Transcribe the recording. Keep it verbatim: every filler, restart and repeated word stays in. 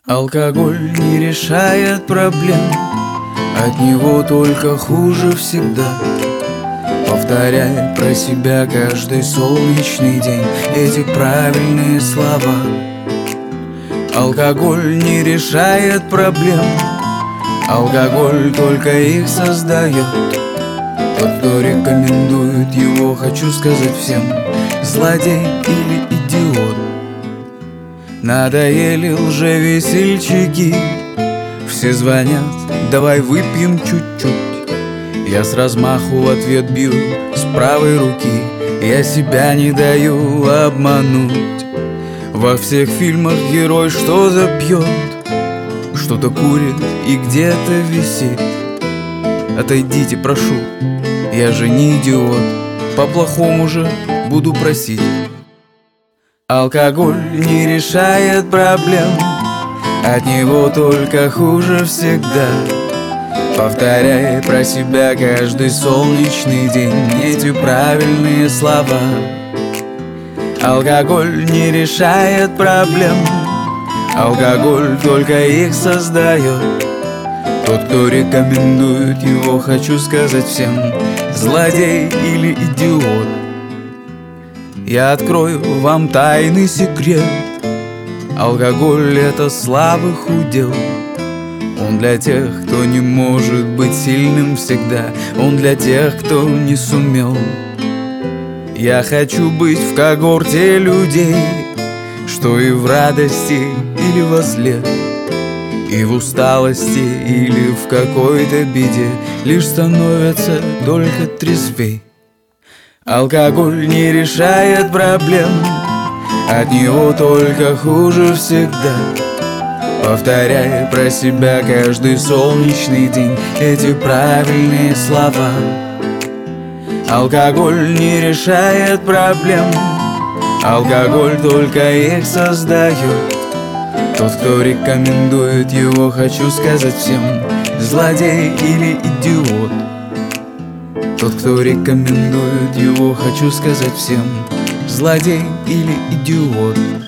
Алкоголь не решает проблем, от него только хуже всегда. Повторяй про себя каждый солнечный день эти правильные слова. Алкоголь не решает проблем, алкоголь только их создает. Тот, кто рекомендует его, хочу сказать всем, злодей или идиот. Надоели лжевесельчаки, все звонят, давай выпьем чуть-чуть. Я с размаху в ответ бью с правой руки, я себя не даю обмануть. Во всех фильмах герой что-то пьет, что-то курит и где-то висит. Отойдите, прошу, я же не идиот, по-плохому же буду просить. Алкоголь не решает проблем, от него только хуже всегда. Повторяй про себя каждый солнечный день эти правильные слова. Алкоголь не решает проблем, алкоголь только их создает. Тот, кто рекомендует его, хочу сказать всем, злодей или идиот. Я открою вам тайный секрет, алкоголь — это слабых удел. Он для тех, кто не может быть сильным всегда, он для тех, кто не сумел. Я хочу быть в когорте людей, что и в радости или во зле, и в усталости или в какой-то беде лишь становятся только трезвей. Алкоголь не решает проблем, от него только хуже всегда. Повторяй про себя каждый солнечный день эти правильные слова. Алкоголь не решает проблем, алкоголь только их создает. Тот, кто рекомендует его, хочу сказать всем, злодей или идиот. Тот, кто рекомендует его, хочу сказать всем, злодей или идиот.